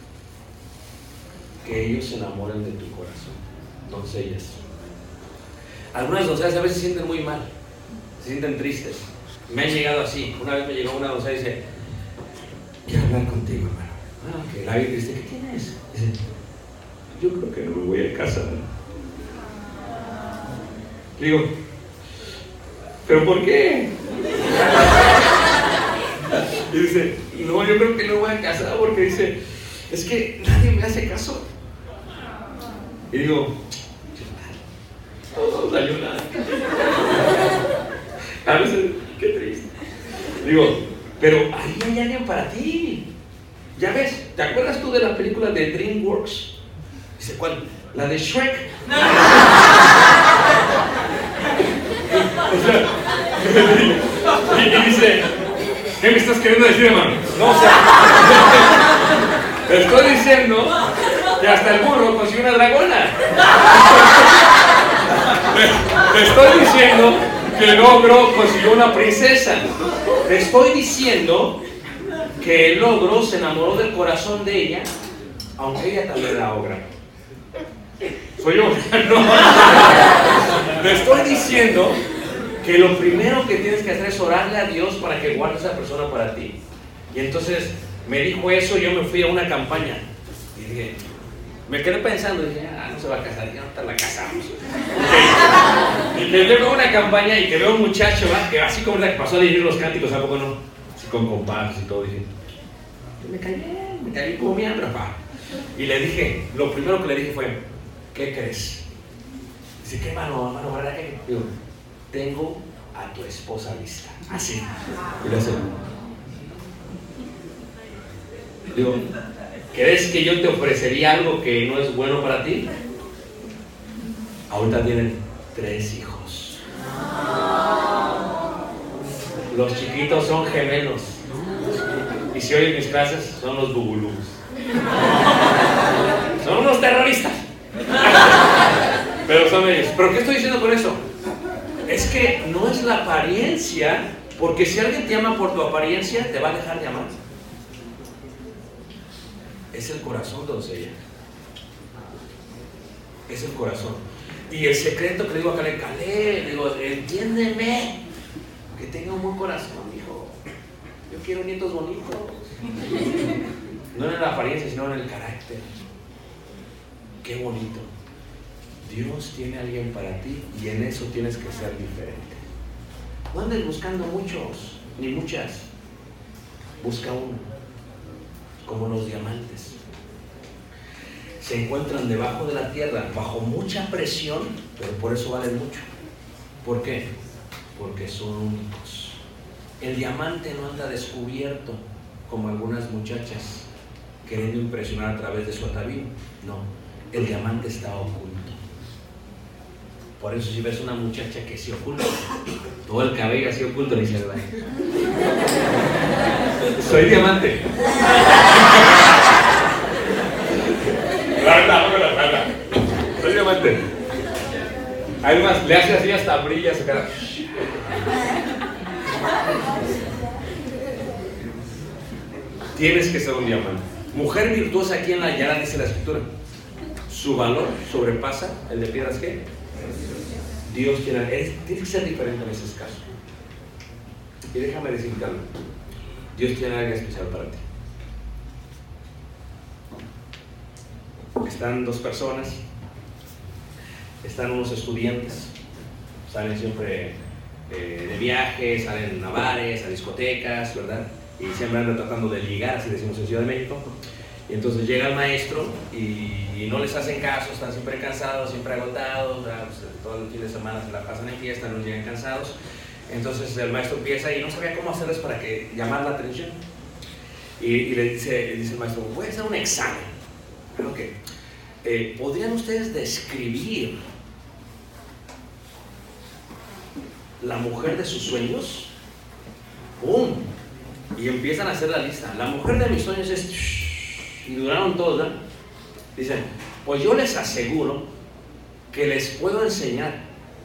Que ellos se enamoren de tu corazón. Doncellas. Algunas doncellas a veces se sienten muy mal. Se sienten tristes. Me han llegado así. Una vez me llegó una doncella y dice: quiero hablar contigo, hermano. Ah, que la vi triste. ¿Qué tienes? Dice: yo creo que no me voy a casar. Le digo: ¿pero por qué? Y dice: no, yo creo que no me voy a casar porque dice, es que nadie me hace caso. Y digo: todos ayudan. A veces, qué triste. Digo: pero ahí hay alguien para ti. Ya ves, ¿te acuerdas tú de la película de DreamWorks? Dice: ¿cuál? La de Shrek. O sea, y, y dice: ¿qué me estás queriendo decir, hermano? No, o sea, te estoy diciendo que hasta el burro consiguió una dragona. Te, te estoy diciendo que el ogro consiguió una princesa. Te estoy diciendo que el ogro se enamoró del corazón de ella, aunque ella también era ogra. Soy yo. No. Te estoy diciendo que lo primero que tienes que hacer es orarle a Dios para que guarde a esa persona para ti. Y entonces me dijo eso, yo me fui a una campaña y dije, me quedé pensando, y dije: ah, no se va a casar, ya no te la casamos. Y que llego a una campaña y que veo a un muchacho, ¿va? Que así como la que pasó a leer los cánticos, ¿a poco no? Así con compás y todo, dije, me caí bien, me caí como miembro, papá. Y le dije, lo primero que le dije fue: ¿qué crees? Dice: ¿qué, mano, mano, verdad que? Digo: tengo a tu esposa lista. Así. Y le hace. Digo: ¿crees que yo te ofrecería algo que no es bueno para ti? Ahorita tienen tres hijos. Los chiquitos son gemelos. Y si oyen mis clases, son los bubulús. Son unos terroristas. Pero son ellos. ¿Pero qué estoy diciendo con eso? Es que no es la apariencia, porque si alguien te ama por tu apariencia, te va a dejar de amar. Es el corazón, doncella. Es el corazón. Y el secreto que le digo a Caleb: Caleb, digo, entiéndeme, que tenga un buen corazón, hijo. Yo quiero nietos bonitos. No en la apariencia, sino en el carácter. Qué bonito. Dios tiene a alguien para ti y en eso tienes que ser diferente. No andes buscando muchos, ni muchas. Busca uno, como los diamantes. Se encuentran debajo de la tierra, bajo mucha presión, pero por eso valen mucho. ¿Por qué? Porque son únicos. El diamante no anda descubierto, como algunas muchachas, queriendo impresionar a través de su atavío. No, el diamante está oculto. Por eso si ves una muchacha que se oculta, todo el cabello así oculto, ni se ve. Soy diamante. La verdad, la verdad. Soy diamante. Además, le hace así hasta brilla su cara. Tienes que ser un diamante. Mujer virtuosa, aquí en la llana dice la escritura, su valor sobrepasa el de piedras que Dios tiene. Tienes que ser diferente en esos casos. Y déjame decirte algo. Dios tiene algo especial para ti. Están dos personas, están unos estudiantes, salen siempre eh, de viaje, salen a bares, a discotecas, ¿verdad? Y siempre andan tratando de ligar, así decimos en Ciudad de México. Y entonces llega el maestro y, y no les hacen caso, están siempre cansados, siempre agotados, ¿verdad? Pues, todo el fin de semana se la pasan en fiesta, no llegan cansados. Entonces el maestro empieza y no sabía cómo hacerles para que llamar la atención. Y, y le dice, dice el maestro: voy a hacer un examen. Creo que eh, ¿podrían ustedes describir la mujer de sus sueños? ¡Pum! Y empiezan a hacer la lista. La mujer de mis sueños es... Y duraron todos, ¿verdad? Dicen: pues yo les aseguro que les puedo enseñar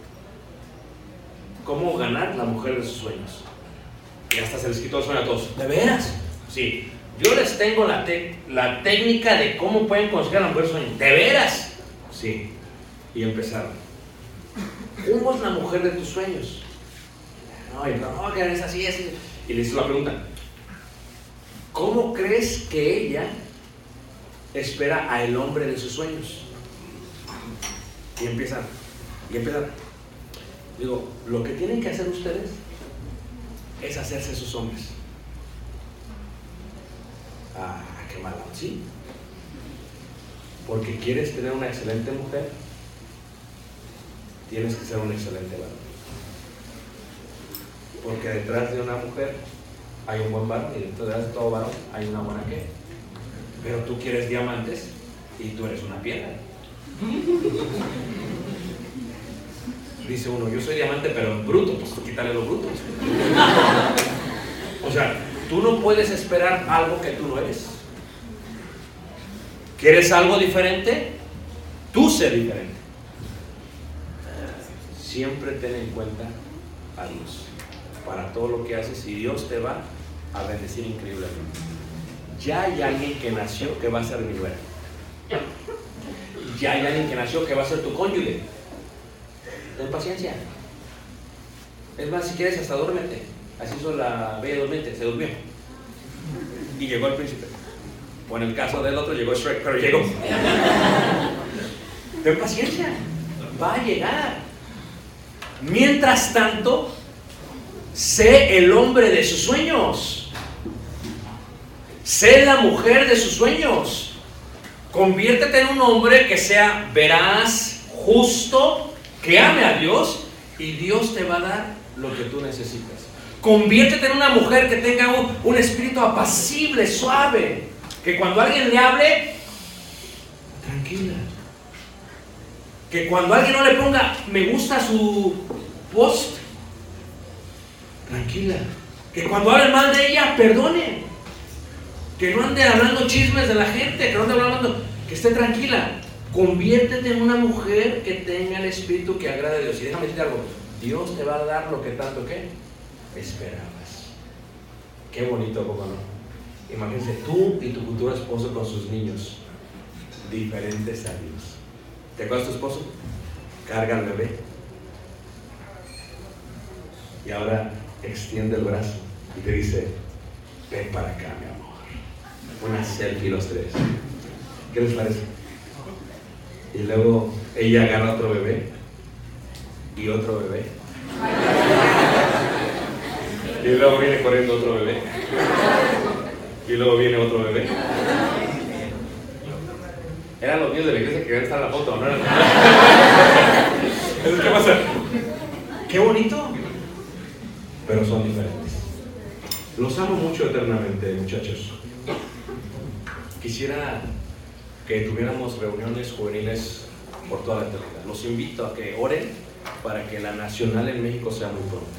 cómo ganar la mujer de sus sueños. Y hasta se les quitó el sueño a todos. ¿De veras? Sí. Yo les tengo la, te la técnica de cómo pueden conseguir a la mujer de sus sueños. ¿De veras? Sí. Y empezaron. ¿Cómo es la mujer de tus sueños? No, y no, que es así, así. Y les hizo la pregunta. ¿Cómo crees que ella espera al hombre de sus sueños? Y empiezan. Y empiezan. Digo, lo que tienen que hacer ustedes es hacerse sus hombres. Ah, qué malo, ¿sí? Porque quieres tener una excelente mujer, tienes que ser un excelente varón. Porque detrás de una mujer hay un buen varón y detrás de todo varón hay una buena qué. Pero tú quieres diamantes y tú eres una piedra. Dice uno, yo soy diamante pero bruto, pues tú quítale los brutos. O sea, tú no puedes esperar algo que tú no eres. ¿Quieres algo diferente? Tú sé diferente. Siempre ten en cuenta a Dios para todo lo que haces y Dios te va a bendecir increíblemente. Ya hay alguien que nació que va a ser mi nuera. Ya hay alguien que nació que va a ser tu cónyuge. Ten paciencia. Es más, si quieres hasta duérmete. Así hizo la bella durmiente, se durmió. Y llegó el príncipe. O en el caso del otro llegó Shrek, pero llegó. Ten paciencia. Va a llegar. Mientras tanto, sé el hombre de sus sueños. Sé la mujer de sus sueños. Conviértete en un hombre que sea veraz, justo, que ame a Dios y Dios te va a dar lo que tú necesitas. Conviértete en una mujer que tenga un, un espíritu apacible, suave, que cuando alguien le hable, tranquila. Que cuando alguien no le ponga me gusta su post, tranquila. Que cuando hablen mal de ella, perdone. Que no ande hablando chismes de la gente, que no ande hablando, que esté tranquila. Conviértete en una mujer que tenga el espíritu que agrade a Dios. Y déjame decirte algo, Dios te va a dar lo que tanto que esperabas. Qué bonito, ¿cómo no? Imagínense tú y tu futuro esposo con sus niños, diferentes a Dios. ¿Te acuerdas de tu esposo? Carga al bebé. Y ahora extiende el brazo y te dice, ven para acá, mi amor. Una selfie los tres. ¿Qué les parece? Y luego ella agarra otro bebé y otro bebé. Y luego viene corriendo otro bebé. Y luego viene otro bebé. Eran los niños de la iglesia que querían estar en la foto, ¿no? Entonces, ¿qué pasa? ¡Qué bonito! Pero son diferentes. Los amo mucho eternamente, muchachos. Quisiera que tuviéramos reuniones juveniles por toda la eternidad. Los invito a que oren para que la nacional en México sea muy pronto.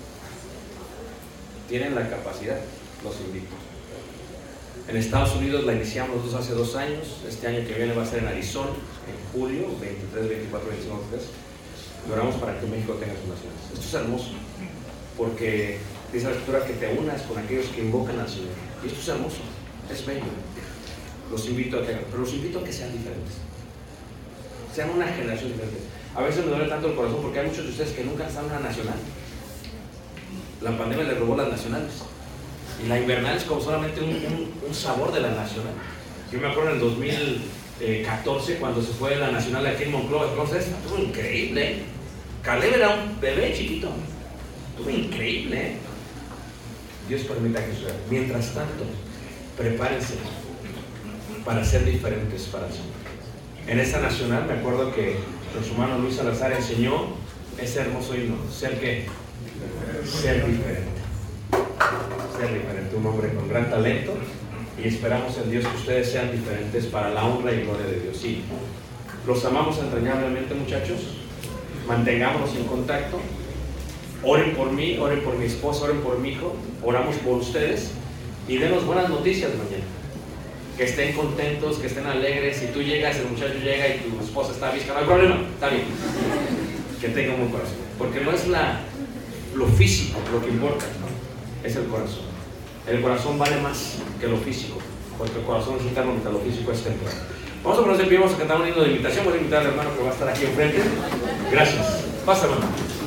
Tienen la capacidad, los invito. En Estados Unidos la iniciamos nosotros hace dos años. Este año que viene va a ser en Arizona, en julio, veintitrés, veinticuatro, veinticinco, veintitrés. Y oramos para que México tenga sus naciones. Esto es hermoso, porque dice la Escritura que te unas con aquellos que invocan al Señor. Y esto es hermoso, es bello. Los invito a que hagan, pero los invito a que sean diferentes. Sean una generación diferente. A veces me duele tanto el corazón porque hay muchos de ustedes que nunca han estado en una nacional. La pandemia les robó las nacionales. Y la invernal es como solamente un, un, un sabor de la nacional. Yo me acuerdo en el dos mil catorce cuando se fue la nacional de aquí en Monclova. Entonces, estuvo increíble. ¿eh? Caleb era un bebé chiquito. Estuvo increíble. ¿eh? Dios permita que suceda. Mientras tanto, prepárense para ser diferentes para el Señor. En esta nacional me acuerdo que nuestro hermano Luis Salazar enseñó ese hermoso himno. ¿Ser qué? Ser diferente. Ser diferente. Un hombre con gran talento. Y esperamos en Dios que ustedes sean diferentes para la honra y gloria de Dios. Sí, los amamos entrañablemente, muchachos. Mantengámonos en contacto. Oren por mí, oren por mi esposa, oren por mi hijo. Oramos por ustedes. Y denos buenas noticias mañana. que estén contentos, que estén alegres. Si tú llegas, el muchacho llega y tu esposa está visca, no hay problema, está bien. Que tenga un buen corazón. Porque no es la, lo físico lo que importa, ¿no? Es el corazón. El corazón vale más que lo físico, porque el corazón es interno mientras lo físico es temporal. Vamos a ponernos de pie, vamos a cantar un himno de invitación. Voy a invitar al hermano que va a estar aquí enfrente. Gracias. Pasa, hermano.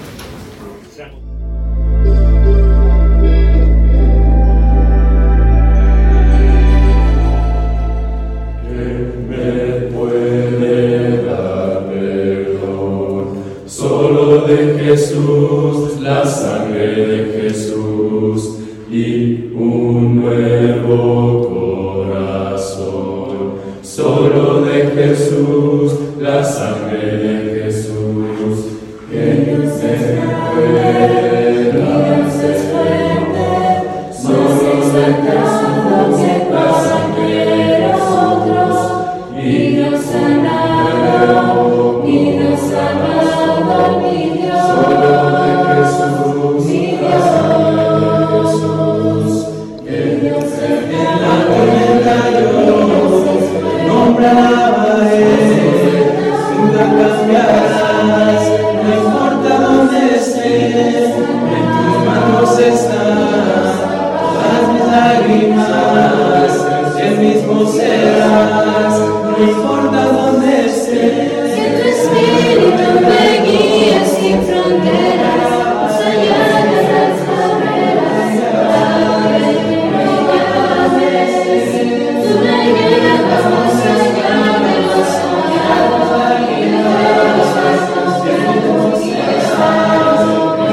De Jesús, la sangre de Jesús y un nuevo corazón. Solo de Jesús, la sangre de Jesús, que Dios es fuerte, Dios es fuerte, solo de Jesús, la sangre de nosotros, y Dios sanado, y Dios sanado, mi Dios. Solo de Jesús, mi Dios, Jesús, que Dios es en la tormenta yo nombraba Él, nunca cambiarás, no importa dónde esté, en tus manos están todas mis lágrimas, el mismo serás, no importa dónde esté. Que tu espíritu me guíe sin fronteras, más allá de las barreras, para que me llames, tú me llevas más allá de lo soñado, y de los pasos que tú quieras,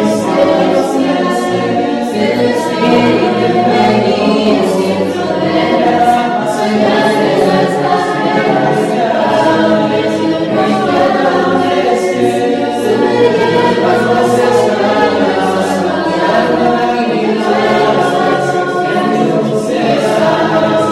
que tu espíritu me guíe sin fronteras, más allá de las barreras, para que me llames, tú me llevas más allá de lo soñado, y de los pasos que tú quieras,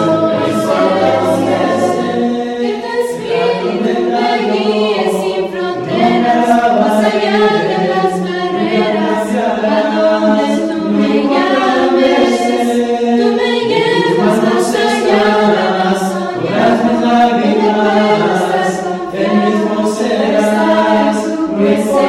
que tu espíritu me guíe sin fronteras, más allá de las barreras, a donde tú me llames, tú me llevas más allá de lo soñado, y de las el mismo serás, tu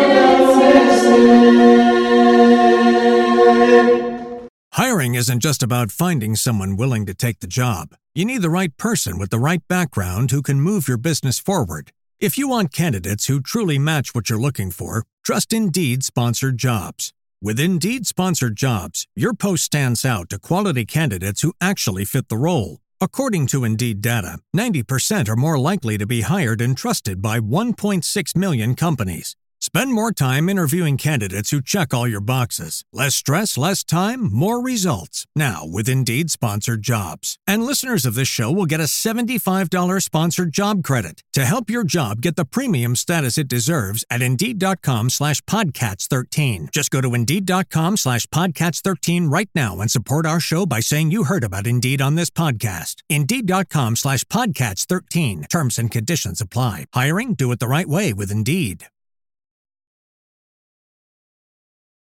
Hiring isn't just about finding someone willing to take the job. You need the right person with the right background who can move your business forward. If you want candidates who truly match what you're looking for, trust Indeed Sponsored Jobs. With Indeed Sponsored Jobs, your post stands out to quality candidates who actually fit the role. According to Indeed data, ninety percent are more likely to be hired and trusted by one point six million companies. Spend more time interviewing candidates who check all your boxes. Less stress, less time, more results. Now with Indeed Sponsored Jobs. And listeners of this show will get a seventy-five dollars sponsored job credit to help your job get the premium status it deserves at Indeed.com slash Podcats 13. Just go to Indeed.com slash Podcats 13 right now and support our show by saying you heard about Indeed on this podcast. Indeed.com slash Podcats 13. Terms and conditions apply. Hiring? Do it the right way with Indeed.